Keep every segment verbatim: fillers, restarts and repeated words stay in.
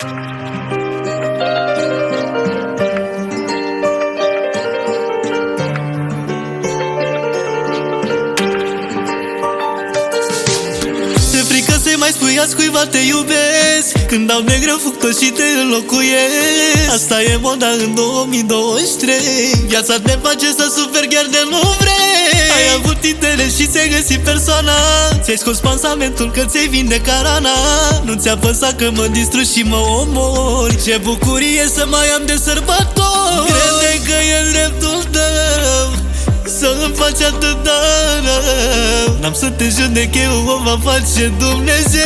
Mai spui azi cuiva te iubesc, când dau de greu fug tot și te înlocuiesc. Asta e moda în două mii douăzeci și trei. Viața te face să suferi chiar de nu vrei. Ai avut interes și ți-ai găsit persoana, ți-ai scos pansamentul că ți-ai vindecat rana. Nu ți-a păsat că mă distrugi și mă omori. Ce bucurie să mai am de sărbători. Crede că e dreptul tău să îmi faci atât de rău. N-am să te judec, eu o va face Dumnezeu.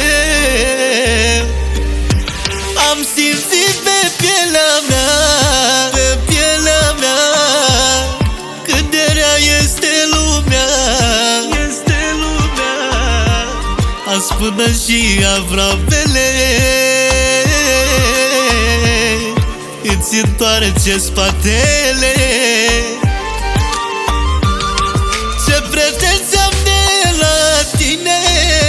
Am simțit pe pielea mea, pe pielea mea, cât de rea este lumea, este lumea. Azi până și aproapele îți întoarce spatele. Ce pretenție am de la tine,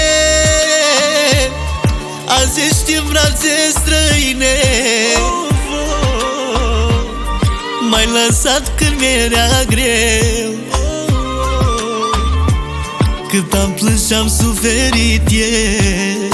azi ești în brațe străine. M-ai lăsat când mi-era greu, cât am plâns și-am suferit eu.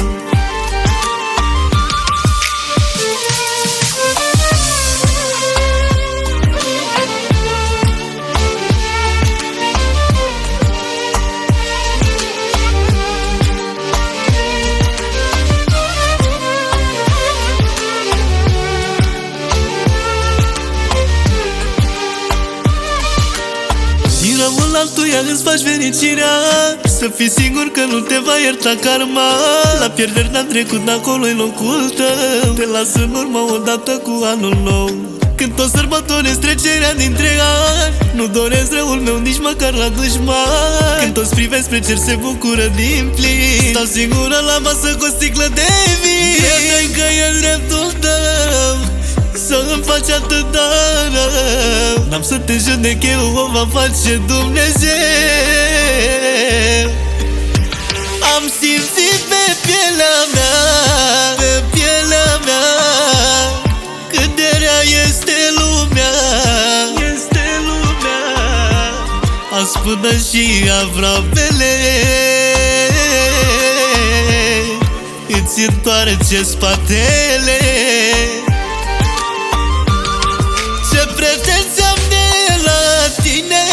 Din răul altuia îți faci fericirea, să fii sigur că nu te va ierta karma. La pierderi n-am trecut, acolo-i locul tău. Te las în urmă odată cu anul nou. Când tot sărbătoresc trecerea dintre ani, nu doresc răul meu nici măcar la dușman. Când toți privesc spre cer se bucură din plin, stau singură la masă cu o sticlă de vin. Crede că e dreptul tău să îmi faci atât de rău. N-am să te judec, eu o va face Dumnezeu. Am simțit pe pielea mea, pe pielea mea, cât de rea este lumea, este lumea. Azi până și aproapele îți întoarce spatele. Ce pretenție am de la tine,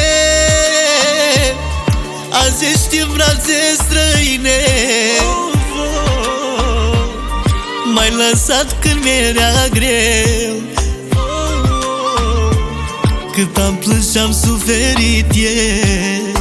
azi ești în brațe străine. M-ai lăsat când mi-era greu, cât am plâns și-am suferit eu.